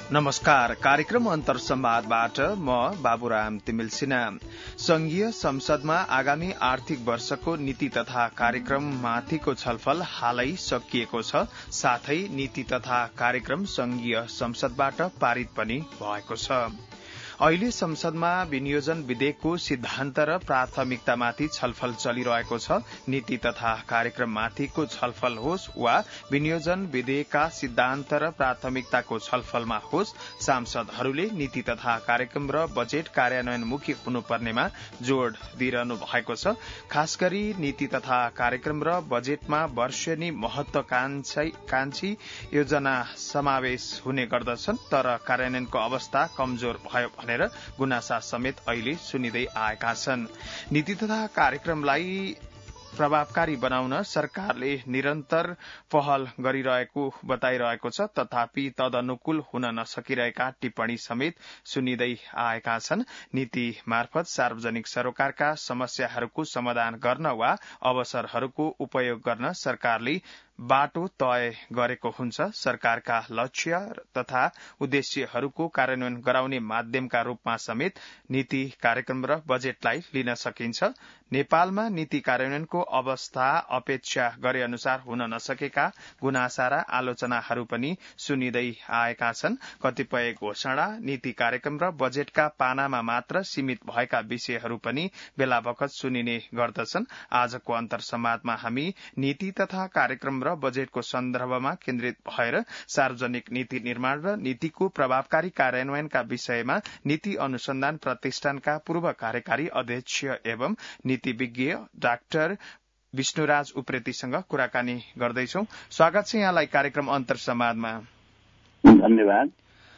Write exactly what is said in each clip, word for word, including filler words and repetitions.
नमस्कार। कार्यक्रम अन्तर संवादबाट म बाबुराम तिमिल सिन्हा। संघीय संसदमा आगामी आर्थिक वर्षको नीति तथा कार्यक्रममाथिको छलफल हालै सकिएको छ। साथै नीति तथा कार्यक्रम संघीय संसदबाट पारित पनि भएको छ। अहिले संसदमा विनियोजन विधेयकको सिद्धान्त र प्राथमिकतामाथि छलफल चलिरहेको छ। नीति तथा कार्यक्रममाथिको छलफल होस् वा विनियोजन विधेयकका सिद्धान्त र प्राथमिकताको छलफलमा होस्, सांसदहरूले नीति तथा कार्यक्रम र बजेट कार्यान्वयनमुखी हुनुपर्नेमा जोड़ दिइरहनु भएको छ। खास गरी नीति तथा कार्यक्रम र बजेटमा वर्षेनी महत्वाकांक्षी योजना समावेश हुने गर्दछन्, तर कार्यान्वयनको अवस्था कमजोर भयो भनेर गुनासा समेत अहिले सुनिँदै आएका छन्। नीति तथा कार्यक्रमलाई प्रभावकारी बनाउन सरकारले निरन्तर पहल गरिरहेको बताइरहेको छ, तथापि तदनुकूल हुन नसकिरहेका टिप्पणी समेत सुनिँदै आएका छन्। नीति मार्फत सार्वजनिक सरोकारका समस्याहरूको समाधान गर्न वा अवसरहरूको उपयोग गर्न सरकारले बाटो तय गरेको हुन्छ। सरकारका लक्ष्य तथा उद्देश्यहरूको कार्यान्वयन गराउने माध्यमका रूपमा समेत नीति कार्यक्रम र बजेटलाई लिन सकिन्छ। नेपालमा नीति कार्यान्वयनको अवस्था अपेक्षा गरे अनुसार हुन नसकेका गुनासा र आलोचनाहरू पनि सुनिँदै आएका छन्। कतिपय घोषणा नीति कार्यक्रम र बजेटका पानामा मात्र सीमित भएका विषयहरू पनि बेला बखत सुनिने गर्दछन्। आजको अन्तर संवादमा हामी नीति तथा कार्यक्रम र बजेटको सन्दर्भमा केन्द्रित भएर सार्वजनिक नीति निर्माण र नीतिको प्रभावकारी कार्यान्वयनका विषयमा नीति अनुसन्धान प्रतिष्ठानका पूर्व कार्यकारी अध्यक्ष एवं नीति विज्ञ डाक्टर विष्णुराज उप्रेतीसँग कुराकानी गर्दैछौ। स्वागत छ यहाँलाई कार्यक्रम अन्तर संवादमा। धन्यवाद।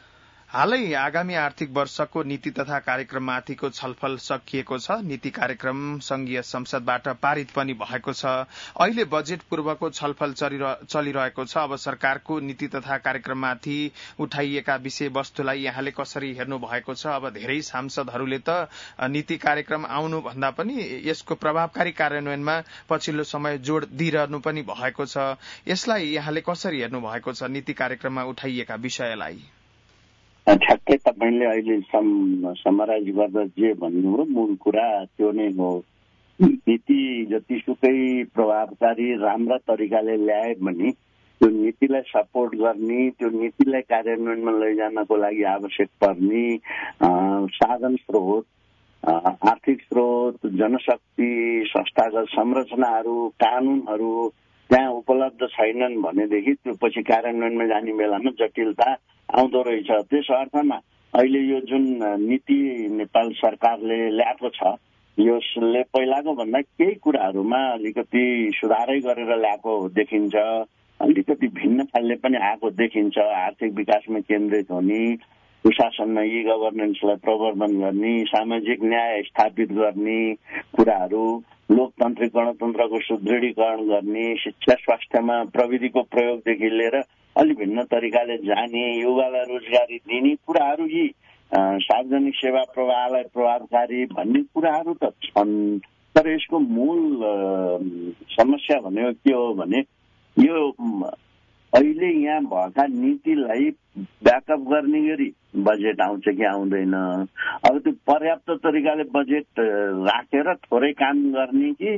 हालै आगामी आर्थिक वर्षको नीति तथा कार्यक्रममाथिको छलफल सकिएको छ। नीति कार्यक्रम संघीय संसदबाट पारित पनि भएको छ। अहिले बजेट पूर्वको छलफल चलिरहेको छ। अब सरकारको नीति तथा कार्यक्रममाथि उठाइएका विषयवस्तुलाई यहाँले कसरी हेर्नु भएको छ? अब धेरै सांसदहरूले त नीति कार्यक्रम आउनु भन्दा पनि यसको प्रभावकारी कार्यान्वयनमा पछिल्लो समय जोड़ दिइरहनु पनि भएको छ। यसलाई यहाँले कसरी हेर्नु भएको छ, नीति कार्यक्रममा उठाइएका विषयलाई? ठ्याक्कै तपाईँले अहिले समराइज गर्दा जे भन्नुभयो मूल कुरा त्यो नै हो। नीति जतिसुकै प्रभावकारी राम्रा तरिकाले ल्याए पनि त्यो नीतिलाई सपोर्ट गर्ने, त्यो नीतिलाई कार्यान्वयनमा लैजानको लागि आवश्यक पर्ने साधन स्रोत, आर्थिक स्रोत, जनशक्ति, संस्थागत संरचनाहरू, कानूनहरू त्यहाँ उपलब्ध छैनन् भनेदेखि त्यो पछि कार्यान्वयनमा जाने बेलामा जटिलता आउँदो रहेछ। त्यस अर्थमा अहिले यो जुन नीति नेपाल सरकारले ल्याएको छ, यसले पहिलाको भन्दा केही कुराहरूमा अलिकति सुधारै गरेर ल्याएको देखिन्छ। अलिकति भिन्न खालले पनि आएको देखिन्छ। आर्थिक विकासमा केन्द्रित हुने, सुशासनमा ई गभर्नेन्सलाई प्रवर्धन गर्ने, सामाजिक न्याय स्थापित गर्ने कुराहरू, लोकतान्त्रिक गणतन्त्रको सुदृढीकरण गर्ने, शिक्षा स्वास्थ्यमा प्रविधिको प्रयोगदेखि लिएर अलि भिन्न तरिकाले जाने, युवालाई रोजगारी दिने कुराहरू, यी सार्वजनिक सेवा प्रवाहलाई प्रभावकारी भन्ने कुराहरू त छन्। तर यसको मूल समस्या भनेको के हो भने यो अहिले यहाँ भएका नीतिलाई ब्याकअप गर्ने गरी बजेट आउँछ कि आउँदैन, अब त्यो पर्याप्त तरिकाले बजेट राखेर थोरै काम गर्ने कि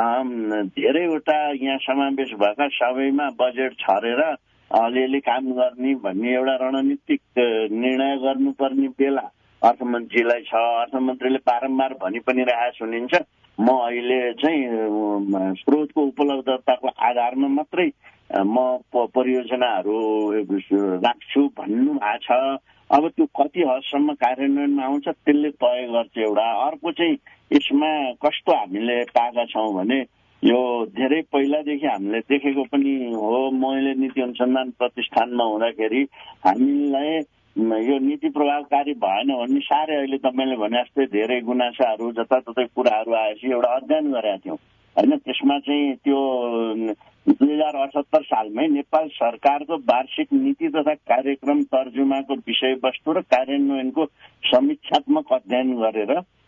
धेरैवटा यहाँ समावेश भएका सबैमा बजेट छरेर अलिअलि काम गर्ने भन्ने एउटा रणनीतिक निर्णय गर्नुपर्ने बेला अर्थमन्त्रीलाई छ। अर्थमन्त्रीले बारम्बार भनि पनि रहेको सुनिन्छ, म अहिले चाहिँ स्रोतको उपलब्धताको आधारमा मात्रै म परियोजनाहरू राख्छु भन्नु भएको छ। अब त्यो कति हदसम्म कार्यान्वयनमा आउँछ त्यसले तय गर्छ एउटा। अर्को चाहिँ यसमा कस्तो हामीले पाएका छौँ भने यो धेरै पहिलादेखि हामीले देखेको पनि हो। मैले नीति अनुसन्धान प्रतिष्ठानमा हुँदाखेरि हामीलाई यो नीति प्रभावकारी भएन भन्ने साह्रै अहिले तपाईँले भने जस्तै धेरै गुनासाहरू जताततै कुराहरू आएपछि एउटा अध्ययन गरेका थियौँ होइन। त्यसमा चाहिँ त्यो दुई हजार अठहत्तर सालमै नेपाल सरकारको वार्षिक नीति तथा कार्यक्रम तर्जुमाको विषयवस्तु र कार्यान्वयनको समीक्षात्मक अध्ययन गरेर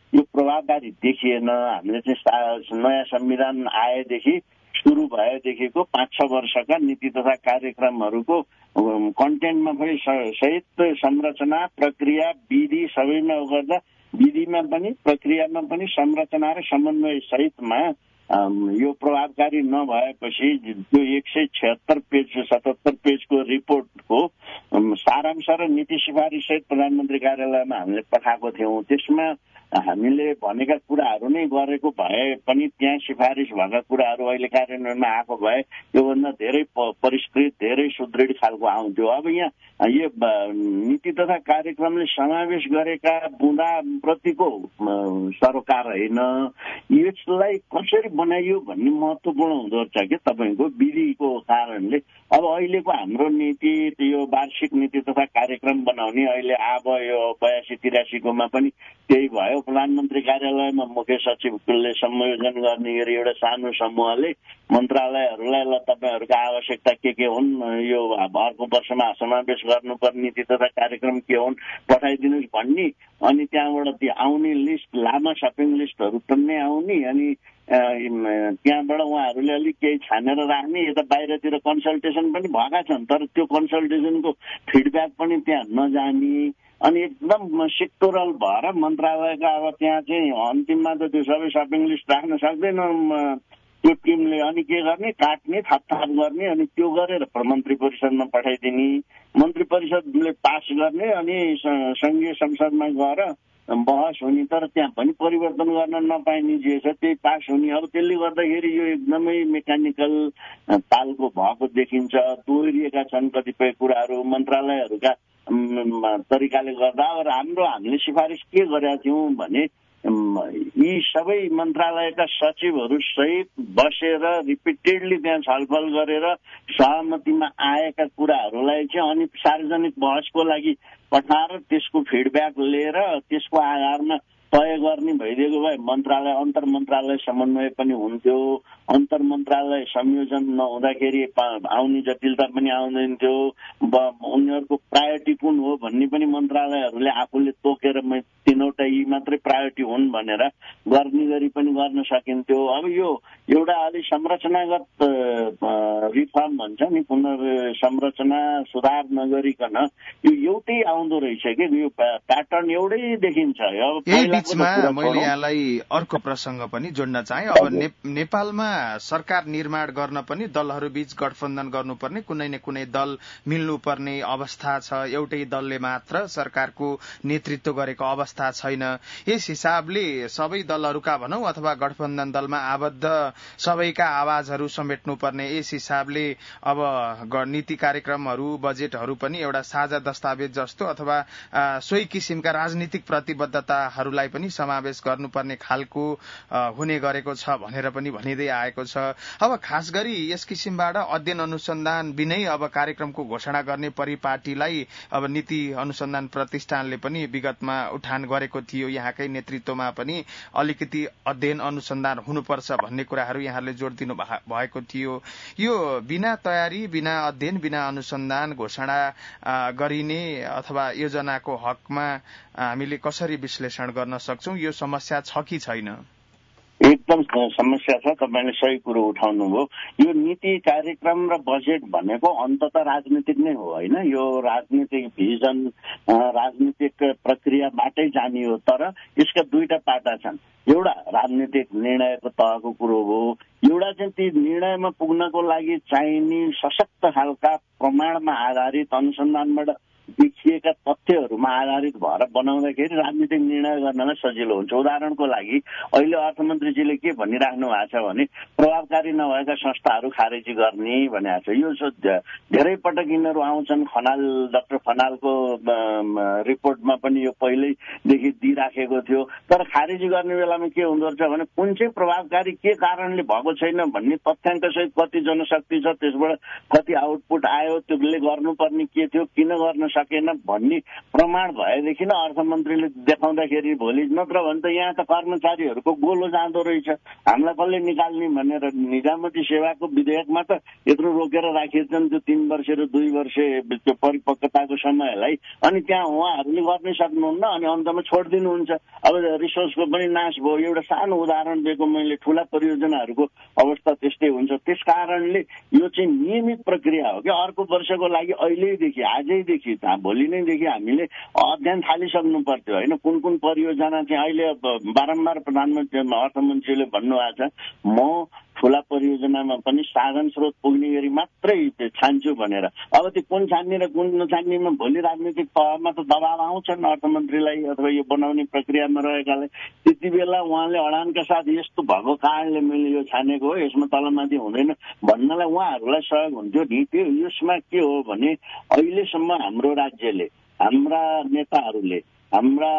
यो प्रभावकारी देखिएन। हामीले चाहिँ नयाँ संविधान आएदेखि सुरु भएदेखिको पाँच छ वर्षका नीति तथा कार्यक्रमहरूको कन्टेन्टमा पनि सहित संरचना प्रक्रिया विधि सबैमा गर्दा विधिमा पनि प्रक्रियामा पनि संरचना र समन्वय सहितमा यो प्रभावकारी नभएपछि त्यो एक सय छिहत्तर पेज सतहत्तर पेजको रिपोर्टको सारांश र नीति सिफारिस सहित प्रधानमन्त्री कार्यालयमा हामीले पठाएको थियौँ। त्यसमा हामीले भनेका कुराहरू नै गरेको भए पनि त्यहाँ सिफारिस भएका कुराहरू अहिले कार्यान्वयनमा आएको भए योभन्दा धेरै परिष्कृत धेरै सुदृढ खालको आउँथ्यो। अब यहाँ यो नीति तथा कार्यक्रमले समावेश गरेका बुँदाप्रतिको सरकार होइन, यसलाई कसरी बनाइयो भन्ने महत्त्वपूर्ण हुँदो रहेछ कि तपाईँको विधिको कारणले। अब अहिलेको हाम्रो नीति यो वार्षिक नीति तथा कार्यक्रम बनाउने अहिले अब यो बयासी तिरासीकोमा पनि त्यही भयो। प्रधानमन्त्री कार्यालयमा मुख्य सचिवले संयोजन गर्ने गरी एउटा सानो समूहले मन्त्रालयहरूलाई ल तपाईँहरूका आवश्यकता के के हुन्, यो अर्को वर्षमा समावेश गर्नुपर्ने नीति तथा कार्यक्रम के हुन् पठाइदिनुहोस् भन्ने, अनि त्यहाँबाट त्यो आउने लिस्ट लामा सपिङ लिस्टहरू पनि आउने, अनि त्यहाँबाट उहाँहरूले अलिक केही छानेर राख्ने। यता बाहिरतिर कन्सल्टेसन पनि भएका छन् तर त्यो कन्सल्टेसनको फिडब्याक पनि त्यहाँ नजाने, अनि एकदम सेक्टोरल भएर मन्त्रालयका अब त्यहाँ चाहिँ अन्तिममा त त्यो सबै सपिङ लिस्ट राख्न सक्दैन त्यो टिमले। अनि के गर्ने, काट्ने थपथाप गर्ने, अनि त्यो गरेर मन्त्री परिषदमा पठाइदिने, मन्त्री परिषदले पास गर्ने, अनि संघीय संसदमा गएर बहस हुने, तर त्यहाँ पनि परिवर्तन गर्न नपाइने जे छ त्यही पास हुने। अब त्यसले गर्दाखेरि यो एकदमै मेकानिकल तालको भएको देखिन्छ। दोहोरिएका छन् कतिपय कुराहरू मन्त्रालयहरूका तरिकाले गर्दा। अब हाम्रो हामीले सिफारिस के गरेका थियौँ भने यी सबै मन्त्रालयका सचिवहरू सहित बसेर रिपिटेडली त्यहाँ छलफल गरेर सहमतिमा आएका कुराहरूलाई चाहिँ अनि सार्वजनिक बहसको लागि पठाएर त्यसको फिडब्याक लिएर त्यसको आधारमा तय गर्ने भइदिएको भए मन्त्रालय अन्तर मन्त्रालय समन्वय पनि हुन्थ्यो। अन्तर मन्त्रालय संयोजन नहुँदाखेरि आउने जटिलता पनि आउँदैन थियो। उनीहरूको प्रायोरिटी कुन हो भन्ने पनि मन्त्रालयहरूले आफूले तोकेर तीनवटा यी मात्रै प्रायोरिटी हुन् भनेर गर्ने गरी पनि गर्न सकिन्थ्यो। अब यो एउटा अलि संरचनागत रिफर्म भन्छ नि, पुनर्संरचना सुधार नगरिकन यो एउटै आउँदो रहेछ कि यो प्याटर्न एउटै देखिन्छ। अब बीचमा मैले यहाँलाई अर्को प्रसंग पनि जोड्न चाहे। अब ने, नेपालमा सरकार निर्माण गर्न पनि दलहरू बीच गठबन्धन गर्नुपर्ने, कुनै न कुनै दल मिल्नुपर्ने अवस्था छ। एउटै दलले मात्र सरकारको नेतृत्व गरेको अवस्था छैन। यस हिसाबले सबै दलहरूका भनौं अथवा गठबन्धन दलमा आबद्ध सबैका आवाजहरू समेट्नुपर्ने, यस हिसाबले अब नीति कार्यक्रमहरू बजेटहरू पनि एउटा साझा दस्तावेज जस्तो अथवा सोही किसिमका राजनीतिक प्रतिबद्धताहरूलाई पनि समावेश गर्नुपर्ने खालको हुने गरेको छ भनेर पनि भनिँदै आएको छ। अब खास गरी यस किसिमबाट अध्ययन अनुसन्धान बिनै अब कार्यक्रमको घोषणा गर्ने परिपाटीलाई अब नीति अनुसन्धान प्रतिष्ठानले पनि विगतमा उठान गरेको थियो। यहाँकै नेतृत्वमा पनि अलिकति अध्ययन अनुसन्धान हुनुपर्छ भन्ने कुराहरू यहाँले जोड दिनु भएको थियो। यो बिना तयारी बिना अध्ययन बिना अनुसन्धान घोषणा गरिने अथवा योजनाको हकमा हामीले कसरी विश्लेषण गर्न सक्छौं? यो समस्या छ कि छैन? एकदम समस्या छ। तपाईले सही कुरो उठाउनुभयो। यो नीति कार्यक्रम र बजेट भनेको अन्ततः राजनीतिक नै हो होइन। यो राजनीतिक भिजन राजनीतिक प्रक्रियाबाटै जाने हो। तर यसका दुईटा पाटा छन्। एउटा राजनीतिक निर्णयको तहको कुरो हो, एउटा चाहिँ ती निर्णयमा पुग्नको लागि चाहिने सशक्त खालका प्रमाणमा आधारित अनुसन्धानबाट देखिएका तथ्यहरूमा आधारित भएर बनाउँदाखेरि राजनीतिक निर्णय गर्नलाई सजिलो हुन्छ। उदाहरणको लागि अहिले अर्थमन्त्रीजीले के भनिराख्नु भएको छ भने प्रभावकारी नभएका संस्थाहरू खारेजी गर्ने भनेको छ। यो धेरै पटक यिनीहरू आउँछन्। खनाल डाक्टर खनालको रिपोर्टमा पनि यो पहिल्यैदेखि दिइराखेको थियो। तर खारेजी गर्ने बेलामा के हुँदो रहेछ भने कुन चाहिँ प्रभावकारी के कारणले भएको छैन भन्ने तथ्याङ्क सहित कति जनशक्ति छ, त्यसबाट कति आउटपुट आयो, त्यसले गर्नुपर्ने के थियो, किन गर्न सकेन भन्ने प्रमाण भएदेखि न अर्थमन्त्रीले देखाउँदाखेरि भोलि, नत्र भने त यहाँ त कर्मचारीहरूको गोलो जाँदो रहेछ, हामीलाई कसले निकाल्ने भनेर। निजामती सेवाको विधेयकमा त यत्रो रोकेर राखिन्छन् त्यो तीन वर्ष र दुई वर्ष त्यो परिपक्वताको समयलाई, अनि त्यहाँ उहाँहरूले गर्नै सक्नुहुन्न अनि अन्तमा छोडिदिनुहुन्छ। अब रिसोर्सको पनि नाश भयो। एउटा सानो उदाहरण दिएको मैले, ठुला परियोजनाहरूको अवस्था त्यस्तै हुन्छ। त्यस कारणले यो चाहिँ नियमित प्रक्रिया हो कि अर्को वर्षको लागि अहिलेदेखि, आजैदेखि, भोलि नैदेखि हामीले अध्ययन थालिसक्नु पर्थ्यो होइन। कुन कुन परियोजना चाहिँ अहिले बारम्बार प्रधानमन्त्री अर्थमन्त्रीले भन्नुभएको छ, म ठुला परियोजनामा पनि साधन स्रोत पुग्ने गरी मात्रै छान्छु भनेर। अब त्यो कुन छान्ने र कुन नछान्नेमा भोलि राजनीतिक तहमा त दबाब आउँछन् अर्थमन्त्रीलाई अथवा यो बनाउने प्रक्रियामा रहेकाले। त्यति बेला उहाँले अडानका साथ यस्तो भएको कारणले मैले यो छानेको हो, यसमा तलमाथि हुँदैन भन्नलाई उहाँहरूलाई सहयोग हुन्थ्यो नि। त्यो यसमा के हो भने अहिलेसम्म हाम्रो राज्यले, हाम्रा नेताहरूले, हाम्रा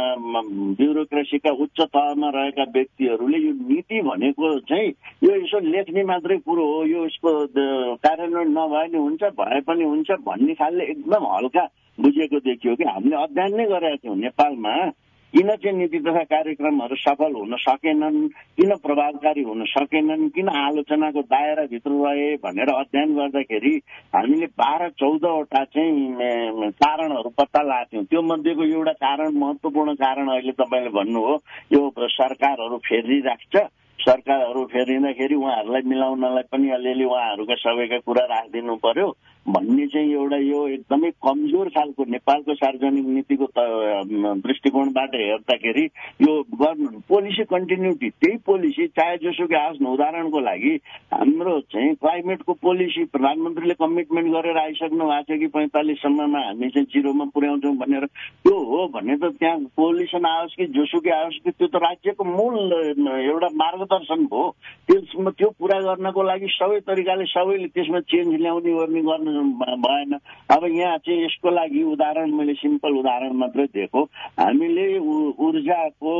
ब्युरोक्रेसीका उच्च तहमा रहेका व्यक्तिहरूले यो नीति भनेको चाहिँ यो यसो लेख्ने मात्रै कुरो हो, यो यसको कार्यान्वयन नभए नि हुन्छ, भए पनि हुन्छ भन्ने खालले एकदम हल्का बुझेको देखियो कि हामीले अध्ययन नै गरेका थियौँ नेपालमा किन चाहिँ नीति तथा कार्यक्रमहरू सफल हुन सकेनन्, किन प्रभावकारी हुन सकेनन्, किन आलोचनाको दायराभित्र रहे भनेर अध्ययन गर्दाखेरि हामीले बाह्र चौधवटा चाहिँ कारणहरू पत्ता लाग्थ्यौँ। त्यो मध्येको एउटा कारण, महत्त्वपूर्ण कारण अहिले तपाईँले भन्नु हो, यो सरकारहरू फेरिराख्छ। सरकारहरू फेरिँदाखेरि उहाँहरूलाई मिलाउनलाई पनि अलिअलि उहाँहरूका सबैका कुरा राखिदिनु पर्यो भन्ने चाहिँ एउटा यो एकदमै कमजोर खालको नेपालको सार्वजनिक नीतिको दृष्टिकोणबाट हेर्दाखेरि यो गर्नु पोलिसी कन्टिन्युटी, त्यही पोलिसी चाहे जोसुकै आओस् न। उदाहरणको लागि हाम्रो चाहिँ क्लाइमेटको पोलिसी प्रधानमन्त्रीले कमिटमेन्ट गरेर आइसक्नु भएको छ कि पैँतालिससम्ममा हामी चाहिँ जिरोमा पुर्याउँछौँ भनेर। त्यो हो भने त त्यहाँ पोल्युसन आओस् कि जोसुकै आओस् कि त्यो त राज्यको मूल एउटा मार्गदर्शन भयो। त्यसमा त्यो पुरा गर्नको लागि सबै तरिकाले सबैले त्यसमा चेन्ज ल्याउने गर्ने गर्नु भएन। अब यहाँ चाहिँ यसको लागि उदाहरण मैले सिम्पल उदाहरण मात्रै दिएको, हामीले ऊर्जाको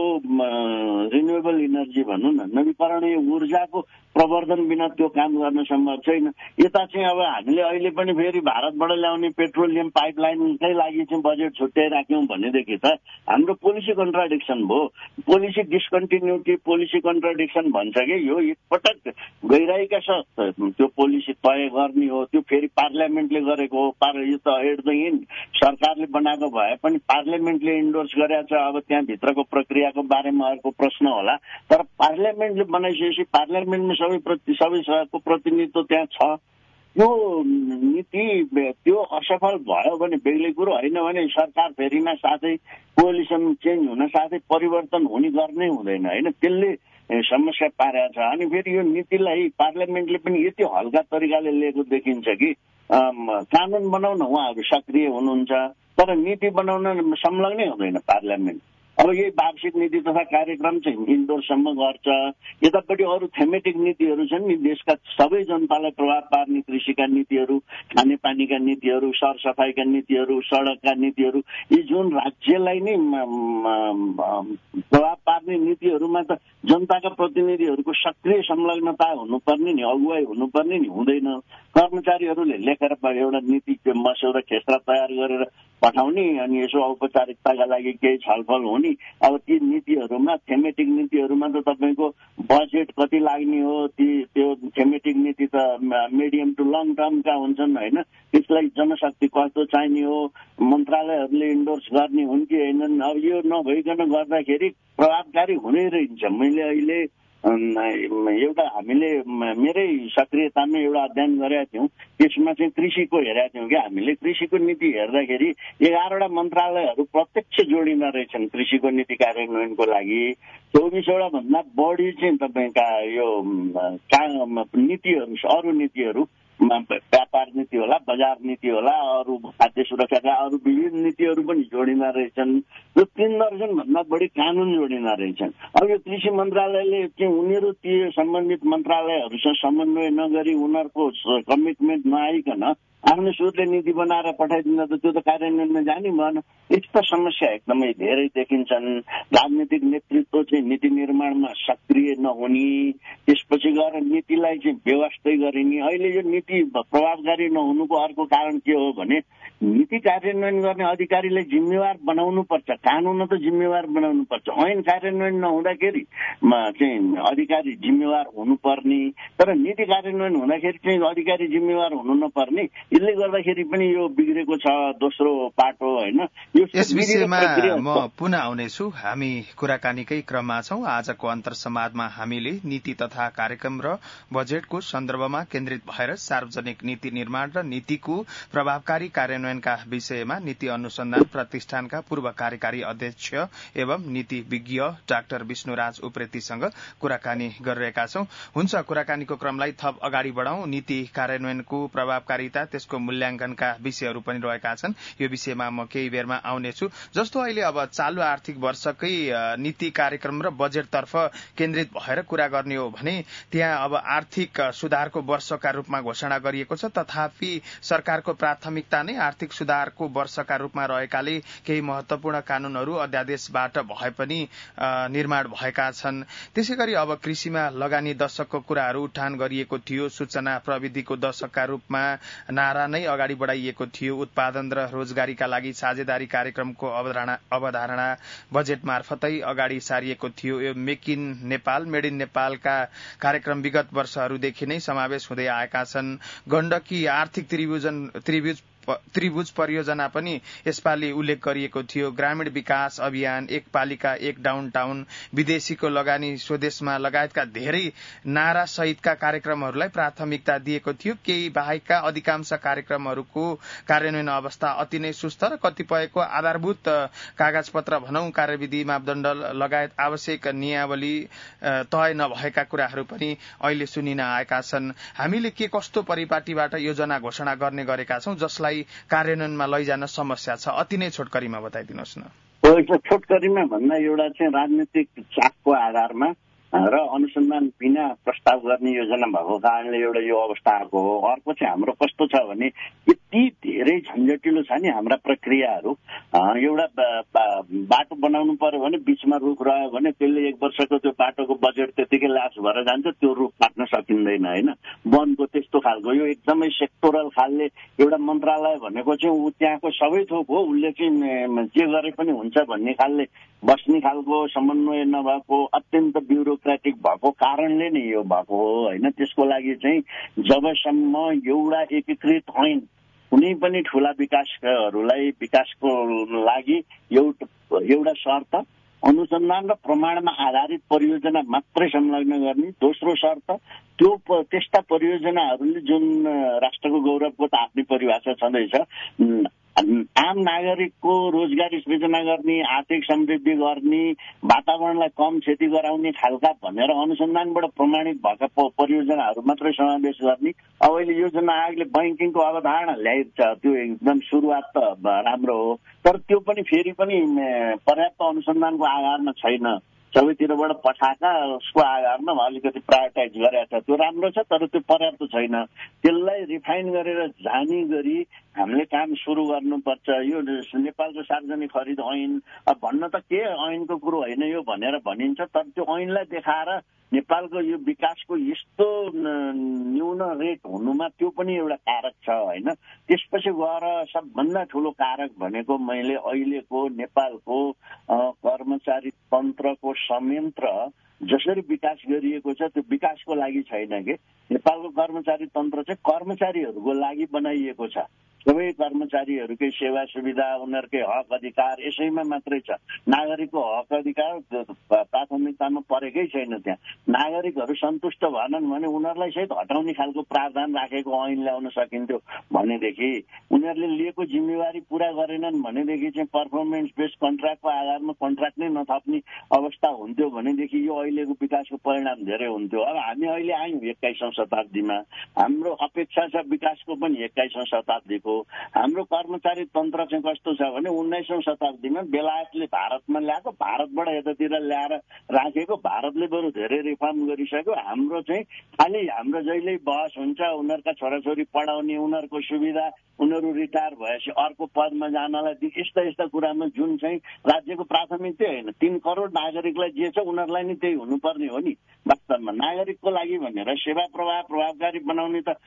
रिन्युएबल इनर्जी भनौँ न, नवीकरणीय ऊर्जाको प्रवर्धन बिना त्यो काम गर्न सम्भव छैन। यता चाहिँ अब हामीले अहिले पनि फेरि भारतबाट ल्याउने पेट्रोलियम पाइपलाइनकै लागि चाहिँ बजेट छुट्याइराख्यौँ भनेदेखि त हाम्रो पोलिसी कन्ट्राडिक्सन भयो। पोलिसी डिस्कन्टिन्युटी, पोलिसी कन्ट्राडिक्सन भन्छ कि यो एकपटक गइरहेका छ त्यो पोलिसी तय गर्ने हो, त्यो फेरि पार्लियामेन्टले गरेको हो। पार यो त एट द एन्ड सरकारले बनाएको भए पनि पार्लियामेन्टले इन्डोर्स गरेको छ। अब त्यहाँभित्रको प्रक्रियाको बारेमा अर्को प्रश्न होला, तर पार्लियामेन्टले बनाइसकेपछि पार्लियामेन्टमा सबै प्रति सबैको प्रतिनिधित्व त्यहाँ छ। त्यो नीति त्यो असफल भयो भने बेग्लै कुरो, होइन भने सरकार फेरिन साथै कोलिसन चेन्ज हुन साथै परिवर्तन हुने गर्नै हुँदैन होइन। त्यसले समस्या पारेको छ। अनि फेरि यो नीतिलाई पार्लियामेन्टले पनि यति हल्का तरिकाले लिएको देखिन्छ कि कानुन बनाउन उहाँहरू सक्रिय हुनुहुन्छ तर नीति बनाउन संलग्नै हुँदैन पार्लियामेन्ट। अब यही वार्षिक नीति तथा कार्यक्रम चाहिँ इन्डोरसम्म गर्छ। यतापट्टि अरू थेमेटिक नीतिहरू छन् नि, देशका सबै जनतालाई प्रभाव पार्ने कृषिका नीतिहरू, खानेपानीका नीतिहरू, सरसफाइका नीतिहरू, सडकका नीतिहरू, यी जुन राज्यलाई नै प्रभाव पार्ने नीतिहरूमा त जनताका प्रतिनिधिहरूको सक्रिय संलग्नता हुनुपर्ने नि, अगुवाई हुनुपर्ने नि, हुँदैन। कर्मचारीहरूले लेखेर एउटा नीति मस्यौदा खेस्रा तयार गरेर पठाउने अनि यसो औपचारिकताका लागि केही छलफल हुने। अब ती नीतिहरूमा, थेमेटिक नीतिहरूमा त तपाईँको बजेट कति लाग्ने हो, ती त्यो थेमेटिक नीति त मिडियम टु लङ टर्मका हुन्छन् होइन। त्यसलाई जनशक्ति कस्तो चाहिने हो, मन्त्रालयहरूले इन्डोर्स गर्ने हुन् कि होइनन्। अब यो नभइकन गर्दाखेरि प्रभावकारी हुँदै रहन्छ। मैले अहिले एउटा हामीले मेरै सक्रियतामा एउटा अध्ययन गरेका थियौँ, त्यसमा चाहिँ कृषिको हेरेका थियौँ कि हामीले कृषिको नीति हेर्दाखेरि एघारवटा मन्त्रालयहरू प्रत्यक्ष जोडिँदा रहेछन् कृषिको नीति कार्यान्वयनको लागि। चौबिसवटा भन्दा बढी चाहिँ तपाईँका यो नीतिहरू, अरू नीतिहरू, व्यापार नीति होला, बजार नीति होला, अरू खाद्य सुरक्षाका अरू विभिन्न नीतिहरू पनि जोडिँदा रहेछन्। यो तीन दर्जन भन्दा बढी कानुन जोडिँदा रहेछन्। अब यो कृषि मन्त्रालयले चाहिँ उनीहरू ती सम्बन्धित मन्त्रालयहरूसँग समन्वय नगरी उनीहरूको कमिटमेन्ट नआइकन आफ्नो सुरले नीति बनाएर पठाइदिँदा त त्यो त कार्यान्वयनमा जाने भएन। यस्ता समस्या एकदमै धेरै देखिन्छन्। राजनीतिक नेतृत्व चाहिँ नीति निर्माणमा सक्रिय नहुने, त्यसपछि गएर नीतिलाई चाहिँ व्यवस्थित गरिने। अहिले यो नीति प्रभावकारी नहुनुको अर्को कारण के हो भने नीति कार्यान्वयन गर्ने अधिकारीलाई जिम्मेवार बनाउनु पर्छ, कानुन त जिम्मेवार बनाउनु पर्छ। ऐन कार्यान्वयन नहुँदाखेरि चाहिँ अधिकारी जिम्मेवार हुनुपर्ने, तर नीति कार्यान्वयन हुँदाखेरि चाहिँ अधिकारी जिम्मेवार हुनु नपर्ने। यसले गर्दाखेरि पनि यो बिग्रेको छ दोस्रो पाटो होइन। यस विषयमा म पुनः आउनेछु। हामी कुराकानीकै क्रममा छौं। आजको अन्तर संवादमा हामीले नीति तथा कार्यक्रम र बजेटको सन्दर्भमा केन्द्रित भएर सार्वजनिक नीति निर्माण र नीतिको प्रभावकारी कार्यान्वयनका विषयमा नीति अनुसन्धान प्रतिष्ठानका पूर्व कार्यकारी अध्यक्ष एवं नीति विज्ञ डाक्टर विष्णुराज उप्रेतीसँग कुराकानी गरिरहेका छौं। हुन्छ, कुराकानीको क्रमलाई थप अगाडि बढ़ाउँ। नीति कार्यान्वयनको प्रभावकारिता, त्यसको मूल्याङ्कनका विषयहरू पनि रहेका छन्। यो विषयमा म केही बेरमा आउनेछु। जस्तो अहिले अब चालू आर्थिक वर्षकै नीति कार्यक्रम र बजेटतर्फ केन्द्रित भएर कुरा गर्ने हो भने त्यहाँ अब आर्थिक सुधारको वर्षका रूपमा घोषणा गरिएको छ। तथापि सरकारको प्राथमिकता नै आर्थिक सुधारको वर्षका रूपमा रहेकाले केही महत्वपूर्ण कानूनहरू अध्यादेशबाट भए पनि निर्माण भएका छन्। त्यसै गरी अब कृषिमा लगानी दशकको कुराहरू उठान गरिएको थियो। सूचना प्रविधिको दशकका रूपमा नारा नै अगाडि बढाइएको थियो। उत्पादन र रोजगारीका लागि साझेदारी कार्यक्रमको अवधारणा अवधारणा बजेट मार्फतै अगाडि सारिएको थियो। यो make in Nepal, made in नेपालका कार्यक्रम विगत वर्षहरूदेखि नै समावेश हुँदै आएका छन्। गण्डकी आर्थिक त्रिभुजन त्रिभुज त्रिभुज परियोजना पनि यसपालि उल्लेख गरिएको थियो। ग्रामीण विकास अभियान, एक पालिका एक डाउनटाउन, विदेशीको लगानी स्वदेशमा लगायतका धेरै नारा सहितका कार्यक्रमहरूलाई प्राथमिकता दिएको थियो। केही बाहेकका अधिकांश कार्यक्रमहरूको कार्यान्वयन अवस्था अति नै सुस्त र कतिपयको आधारभूत कागजपत्र भनौं, कार्यविधि मापदण्ड लगायत आवश्यक नियमावली तय नभएका कुराहरू पनि अहिले सुनिन आएका छन्। हामीले के कस्तो परिपाटीबाट योजना घोषणा गर्ने गरेका छौं जसलाई कार्यान्वयनमा लैजान समस्या छ? अति नै छोटकरीमा बताइदिनुहोस् न। छोटकरीमा भन्दा एउटा चाहिँ राजनीतिक चापको आधारमा र अनुसन्धान बिना प्रस्ताव गर्ने योजना भएको कारणले एउटा यो अवस्था आएको हो। अर्को चाहिँ हाम्रो कस्तो छ भने यति धेरै झन्झटिलो छ नि हाम्रा प्रक्रियाहरू। एउटा बाटो बनाउनु पर्यो भने बीचमा रुख रह्यो भने त्यसले एक वर्षको त्यो बाटोको बजेट त्यतिकै लास भएर जान्छ, त्यो रुख काट्न सकिँदैन होइन। वनको त्यस्तो खालको यो एकदमै सेक्टोरल खालले एउटा मन्त्रालय भनेको चाहिँ ऊ त्यहाँको सबै थोक हो, उसले चाहिँ जे गरे पनि हुन्छ भन्ने खालले बस्ने खालको समन्वय नभएको अत्यन्त ब्युरोक्रेटिक भएको कारणले नै यो भएको हो होइन। त्यसको लागि चाहिँ जबसम्म एउटा एकीकृत ऐन कुनै पनि ठूला विकासहरूलाई विकासको लागि एउटा शर्त अनुसन्धान र प्रमाणमा आधारित परियोजना मात्रै संलग्न गर्ने, दोस्रो शर्त त्यो त्यस्ता परियोजनाहरूले जुन राष्ट्रको गौरवको त आफ्नै परिभाषा छँदैछ, आम नागरिकको रोजगारी सृजना गर्ने, आर्थिक समृद्धि गर्ने, वातावरणलाई कम क्षति गराउने खालका भनेर अनुसन्धानबाट प्रमाणित भएका परियोजनाहरू मात्रै समावेश गर्ने। अब अहिले योजना आयोगले बैंकिङको अवधारणा ल्याइन्छ, त्यो एकदम सुरुवात त राम्रो हो, तर त्यो पनि फेरि पनि पर्याप्त अनुसन्धानको आधारमा छैन। सबैतिरबाट पठाएका उसको आधारमा अलिकति प्रायोरिटाइज गरेका छ, त्यो राम्रो छ तर त्यो पर्याप्त छैन। त्यसलाई रिफाइन गरेर जाने गरी हामीले काम सुरु गर्नुपर्छ। यो नेपालको सार्वजनिक खरिद ऐन भन्न त के ऐनको कुरो होइन यो भनेर भनिन्छ, तर त्यो ऐनलाई देखाएर नेपालको यो विकासको यस्तो न्यून रेट हुनुमा त्यो पनि एउटा कारक छ होइन। त्यसपछि गएर सबभन्दा ठुलो कारक भनेको मैले अहिलेको नेपालको कर्मचारी तन्त्रको संयन्त्र जसरी विकास गरिएको छ त्यो विकासको लागि छैन कि। नेपालको कर्मचारी तन्त्र चाहिँ कर्मचारीहरूको लागि बनाइएको छ। सबै कर्मचारीहरूकै सेवा सुविधा, उनीहरूकै हक अधिकार यसैमा मात्रै छ। नागरिकको हक अधिकार प्राथमिकतामा परेकै छैन। त्यहाँ नागरिकहरू सन्तुष्ट भएनन् भने उनीहरूलाई सहित हटाउने खालको प्रावधान राखेको ऐन ल्याउन सकिन्थ्यो भनेदेखि, उनीहरूले लिएको जिम्मेवारी पूरा गरेनन् भनेदेखि चाहिँ पर्फर्मेन्स बेस्ड कन्ट्र्याक्टको आधारमा कन्ट्र्याक्ट नै नथप्ने अवस्था हुन्थ्यो भनेदेखि यो अहिलेको विकासको परिणाम धेरै हुन्थ्यो। अब हामी अहिले आयौँ एक्काइसौँ शताब्दीमा, हाम्रो अपेक्षा छ विकासको पनि एक्काइसौँ शताब्दीको। हो। हाम्रो कर्मचारी तन्त्र चाहिँ कस्तो छ भने उन्नाइसौँ शताब्दीमा बेलायतले भारतमा ल्याएको, भारतबाट यतातिर ल्याएर राखेको, भारतले बरु धेरै रिफर्म गरिसक्यो। हाम्रो चाहिँ खालि हाम्रो जहिले बहस हुन्छ उनीहरूका छोराछोरी पढाउने, उनीहरूको सुविधा, उनीहरू रिटायर भएपछि अर्को पदमा जानलाई यस्ता यस्ता कुरामा जुन चाहिँ राज्यको प्राथमिकता होइन। तीन करोड नागरिकलाई जे छ उनीहरूलाई नि त्यही हुनुपर्ने हो नि। वास्तवमा नागरिकको लागि भनेर सेवा प्रवाह प्रभावकारी बनाउने त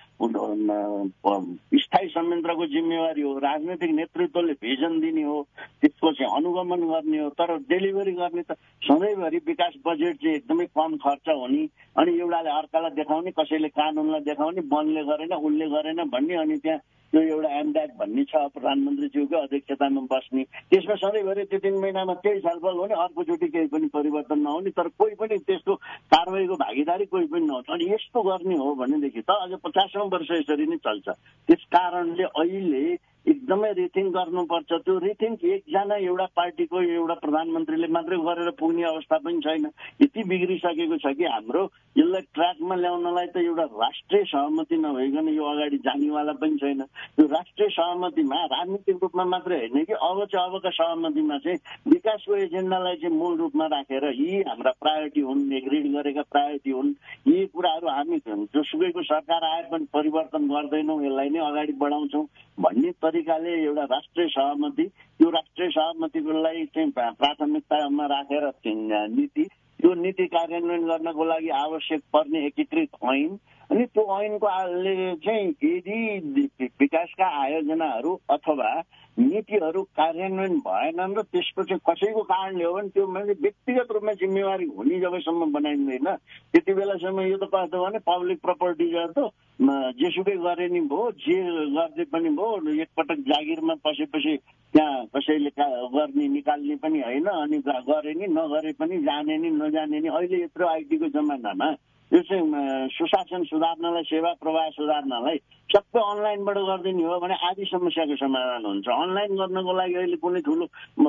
स्थायी संयन्त्रको जिम्मेवारी हो। राजनैतिक नेतृत्वले भिजन दिने हो, त्यसको चाहिँ अनुगमन गर्ने हो। तर डेलिभरी गर्ने त सधैँभरि विकास बजेट चाहिँ एकदमै कम खर्च हुने, अनि एउटाले अर्कालाई देखाउने, कसैले कानुनलाई देखाउने, वनले गरेन उसले गरेन भन्ने, अनि त्यहाँ त्यो एउटा एमड्याक भन्ने छ प्रधानमन्त्रीज्यूको अध्यक्षतामा बस्ने, त्यसमा सधैँभरि त्यो तिन महिनामा त्यही छलफल हुने, अर्कोचोटि केही पनि परिवर्तन नहुने, तर कोही पनि त्यसको कारवाहीको भागीदारी कोही पनि नहुन्छ। अनि यस्तो गर्ने हो भनेदेखि त अझ पचासौँ वर्ष यसरी नै चल्छ। त्यस कारणले अहिले एकदमै रिथिङ गर्नुपर्छ। त्यो रिथिङ एकजना एउटा पार्टीको एउटा प्रधानमन्त्रीले मात्रै गरेर पुग्ने अवस्था पनि छैन। यति बिग्रिसकेको छ कि हाम्रो यसलाई ट्र्याकमा ल्याउनलाई त एउटा राष्ट्रिय सहमति नभइकन यो अगाडि जानेवाला पनि छैन। त्यो राष्ट्रिय सहमतिमा राजनीतिक रूपमा मात्रै होइन कि अब चाहिँ अबका सहमतिमा चाहिँ विकासको एजेन्डालाई चाहिँ मूल रूपमा राखेर यी हाम्रा प्रायोरिटी हुन्, एग्रिड गरेका प्रायोरिटी हुन्, यी कुराहरू हामी जोसुकैको सरकार आए पनि परिवर्तन गर्दैनौँ, यसलाई नै अगाडि बढाउँछौँ भन्ने तरिकाले एउटा राष्ट्रिय सहमति, त्यो राष्ट्रिय सहमतिलाई चाहिँ प्राथमिकतामा राखेर नीति, त्यो नीति कार्यान्वयन गर्नको लागि आवश्यक पर्ने एकीकृत ऐन, अनि त्यो ऐनको चाहिँ यदि विकासका आयोजनाहरू अथवा नीतिहरू कार्यान्वयन भएनन् र त्यसको चाहिँ कसैको कारणले हो भने त्यो मान्छे व्यक्तिगत रूपमा जिम्मेवारी हुने जबसम्म बनाइँदैन त्यति बेलासम्म यो त कस्तो भने पब्लिक प्रपर्टिज त जेसुकै गरे नि भयो, जे गर्दै पनि भयो, एकपटक जागिरमा पसेपछि त्यहाँ कसैले गर्ने निकाल्ने पनि होइन, अनि गरे नि नगरे पनि जाने नि नजाने नि। अहिले यत्रो आइटीको जमानामा यो चाहिँ सुशासन सुधार्नलाई, सेवा प्रवाह सुधार्नलाई सबै अनलाइनबाट गरिदिने हो भने आदि समस्याको समाधान हुन्छ। अनलाइन गर्नको लागि अहिले कुनै ठुलो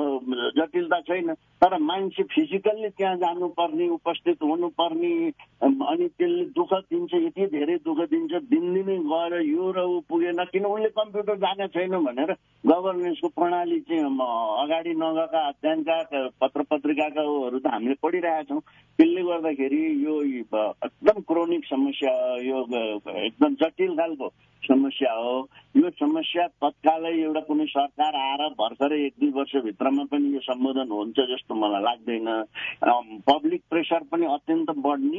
जटिलता छैन, तर मान्छे फिजिकल्ली त्यहाँ जानुपर्ने, उपस्थित हुनुपर्ने, अनि त्यसले दुःख दिन्छ, यति धेरै दुःख दिन्छ। दिनदिनै गएर यो र ऊ पुगेन किन उसले कम्प्युटर जाने छैन भनेर गभर्नेन्सको प्रणाली चाहिँ अगाडि नगएका अध्ययनका पत्र पत्रिकाकाहरू त हामीले पढिरहेका छौँ। त्यसले गर्दाखेरि यो एकदम क्रोनिक समस्या, यो एकदम जटिल खालको समस्या हो। यो समस्या तत्कालै एउटा कुनै सरकार आएर भर्खरै एक दुई वर्षभित्रमा पनि यो सम्बोधन हुन्छ जस्तो मलाई लाग्दैन। पब्लिक प्रेसर पनि अत्यन्त बढ्ने,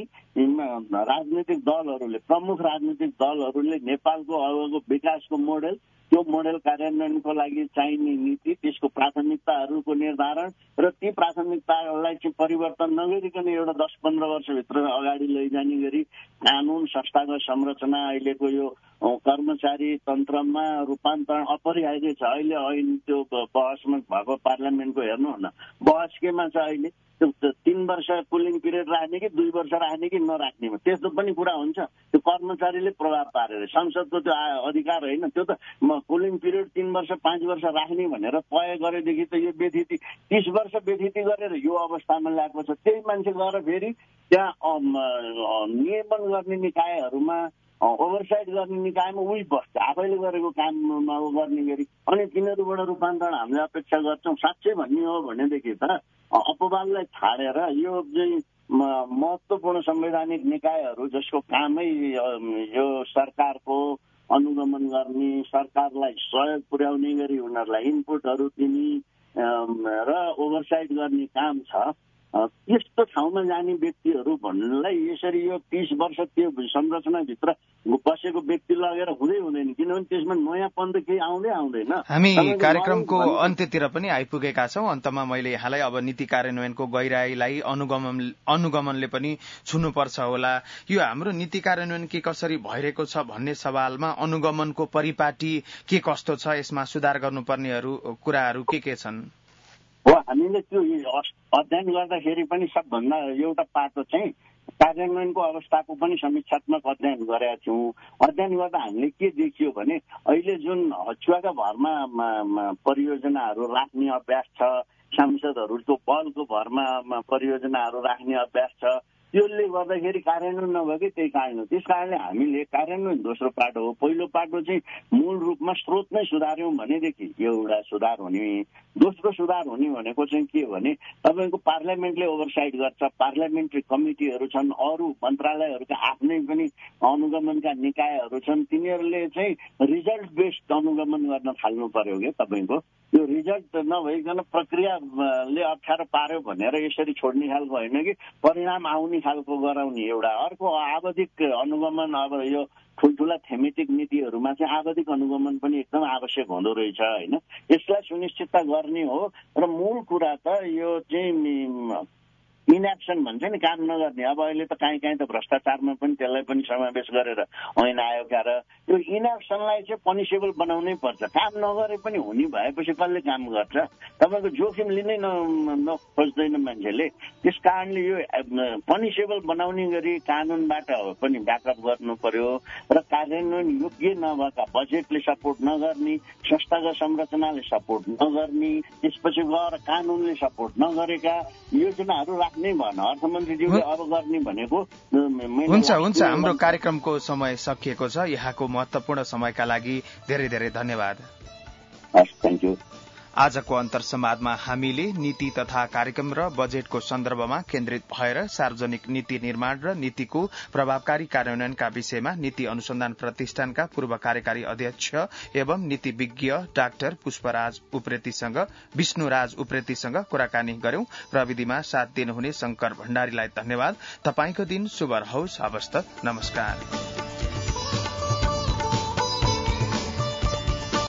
राजनीतिक दलहरूले, प्रमुख राजनीतिक दलहरूले नेपालको अबको विकासको मोडेल, त्यो मोडेल कार्यान्वयनको लागि चाहिने नीति, त्यसको प्राथमिकताहरूको निर्धारण र ती प्राथमिकताहरूलाई चाहिँ परिवर्तन नगरिकन एउटा दस पन्ध्र वर्षभित्र अगाडि लैजाने गरी कानुन, संस्थागत संरचना, अहिलेको यो कर्मचारी तन्त्रमा रूपान्तरण अपरिहार्य छ। अहिले ऐन त्यो बहसमा भएको पार्लियामेन्टको हेर्नु न, बहस केमा छ अहिले, त्यो तीन वर्ष कुलिङ पिरियड राख्ने कि दुई वर्ष राख्ने कि नराख्नेमा त्यस्तो पनि कुरा हुन्छ। त्यो कर्मचारीले प्रभाव पारेर, संसदको त्यो अधिकार होइन। त्यो त कुलिङ पिरियड तीन वर्ष पाँच वर्ष राख्ने भनेर तय गरेदेखि त यो व्यथिति तीस वर्ष व्यथिति गरेर यो अवस्थामा ल्याएको छ। त्यही मान्छे गएर फेरि त्यहाँ नियमन गर्ने निकायहरूमा, ओभरसाइड गर्ने निकायमा उही बस्छ, आफैले गरेको काममा गर्ने गरी। अनि तिनीहरूबाट रूपान्तरण हामीले अपेक्षा गर्छौँ। साँच्चै भन्ने हो भनेदेखि त अपवादलाई छाडेर यो चाहिँ महत्त्वपूर्ण संवैधानिक निकायहरू जसको कामै यो सरकारको अनुगमन गर्ने, सरकारलाई सहयोग पुर्याउने गरी उनीहरूलाई इनपुटहरू दिने र ओभरसाइड गर्ने काम छ, यस्तो ठाउँमा जाने व्यक्तिहरू भन्नुलाई यसरी यो तीस वर्ष त्यो संरचनाभित्र बसेको व्यक्ति लगेर हुँदै हुँदैन, किनभने त्यसमा नयाँपन त केही आउँदै आउँदैन। हामी कार्यक्रमको अन्त्यतिर पनि आइपुगेका छौँ। अन्तमा मैले यहाँलाई अब नीति कार्यान्वयनको गहिराईलाई अनुगमन अनुगमनले पनि छुनुपर्छ होला। यो हाम्रो नीति कार्यान्वयन के कसरी भइरहेको छ भन्ने सवालमा अनुगमनको परिपाटी के कस्तो छ, यसमा सुधार गर्नुपर्नेहरू कुराहरू के के छन्? हो, हामीले त्यो अध्ययन गर्दाखेरि पनि सबभन्दा एउटा पाटो चाहिँ कार्यान्वयनको अवस्थाको पनि समीक्षात्मक अध्ययन गरेका थियौँ। अध्ययन गर्दा हामीले के देखियो भने अहिले जुन हचुवाका भरमा परियोजनाहरू राख्ने अभ्यास छ, सांसदहरूको बलको भरमा परियोजनाहरू राख्ने अभ्यास छ, त्यसले गर्दाखेरि कार्यान्वयन नभयो कि त्यही कारण हो। त्यस कारणले हामीले कार्यान्वयन दोस्रो पाटो हो। पहिलो पाटो चाहिँ मूल रूपमा स्रोत नै सुधार्यौं भनेदेखि एउटा सुधार हुने। दोस्रो सुधार हुने भनेको चाहिँ के भने तपाईँको पार्लियामेन्टले ओभरसाइट गर्छ, पार्लियामेन्ट्री कमिटीहरू छन्, अरू मन्त्रालयहरूका आफ्नै पनि अनुगमनका निकायहरू छन्, तिनीहरूले चाहिँ रिजल्ट बेस्ड अनुगमन गर्न थाल्नु पर्यो क्या तपाईँको। यो रिजल्ट नभइकन प्रक्रियाले अप्ठ्यारो पार्यो भनेर यसरी छोड्ने खालको होइन कि परिणाम आउने खालको गराउने एउटा। अर्को आवधिक अनुगमन, अब यो ठुल्ठुला थेमेटिक नीतिहरूमा चाहिँ आवधिक अनुगमन पनि एकदम आवश्यक हुँदो रहेछ होइन। यसलाई सुनिश्चितता गर्ने हो र मूल कुरा त यो चाहिँ इनएक्सन भन्छ नि, काम नगर्ने। अब अहिले त काहीँ काहीँ त भ्रष्टाचारमा पनि त्यसलाई पनि समावेश गरेर ऐन आयो क्या। र यो इनएक्सनलाई चाहिँ पनिसेबल बनाउनै पर्छ। काम नगरे पनि हुने भएपछि कसले काम गर्छ? तपाईँको जोखिम लिनै न खोज्दैन मान्छेले। त्यस कारणले यो पनिसेबल बनाउने गरी कानुनबाट पनि ब्याकअप गर्नु पर्यो र कार्यान्वयन योग्य नभएका बजेटले सपोर्ट नगर्ने, संस्थागत संरचनाले सपोर्ट नगर्ने, त्यसपछि गएर कानुनले सपोर्ट नगरेका योजनाहरू नै भन अर्थमन्त्रीज्यूले अब गर्ने भनेको। हुन्छ हुन्छ, हाम्रो कार्यक्रमको समय सकिएको छ। यहाँको महत्वपूर्ण समयका लागि धेरै धेरै धन्यवाद। हस्, थ्याङ्क यू। आजको अन्तर संवादमा हामीले नीति तथा कार्यक्रम र बजेटको सन्दर्भमा केन्द्रित भएर सार्वजनिक नीति निर्माण र नीतिको प्रभावकारी कार्यान्वयनका विषयमा नीति अनुसन्धान प्रतिष्ठानका पूर्व कार्यकारी अध्यक्ष एवं नीति विज्ञ डाक्टर पुष्पराज उप्रेतीसँग विष्णुराज उप्रेतीसँग कुराकानी गर्यौं। प्रविधिमा साथ दिनुहुने शंकर भण्डारीलाई धन्यवाद। तपाईंको दिन शुभ रहोस्। हवस् त, नमस्कार।